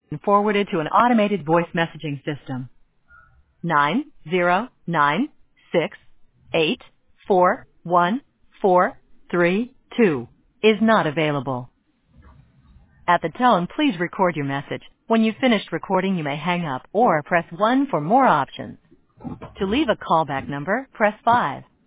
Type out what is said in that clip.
forwarded to an automated voice messaging system. 909684143 is not available. At the tone, please record your message. When you've finished recording, you may hang up or press 1 for more options. To leave a callback number, press 5.